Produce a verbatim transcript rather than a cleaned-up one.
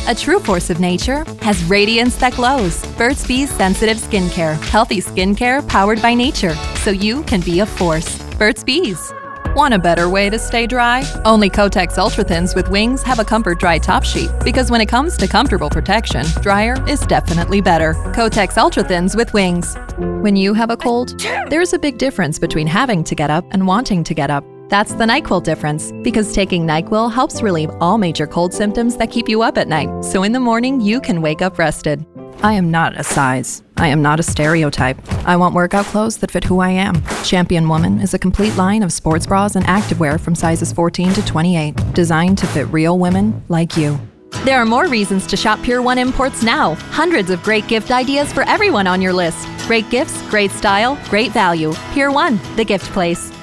a true force of nature, has radiance that glows. Burt's Bees Sensitive Skincare. Healthy skincare powered by nature, so you can be a force. Burt's Bees. Want a better way to stay dry? Only Kotex Ultra Thins with Wings have a Comfort Dry top sheet, because when it comes to comfortable protection, drier is definitely better. Kotex Ultra Thins with Wings. When you have a cold, there's a big difference between having to get up and wanting to get up. That's the NyQuil difference, because taking NyQuil helps relieve all major cold symptoms that keep you up at night, so in the morning you can wake up rested. I am not a size. I am not a stereotype. I want workout clothes that fit who I am. Champion Woman is a complete line of sports bras and activewear from sizes fourteen to twenty-eight, designed to fit real women like you. There are more reasons to shop Pier one Imports now. Hundreds of great gift ideas for everyone on your list. Great gifts, great style, great value. Pier one, the gift place.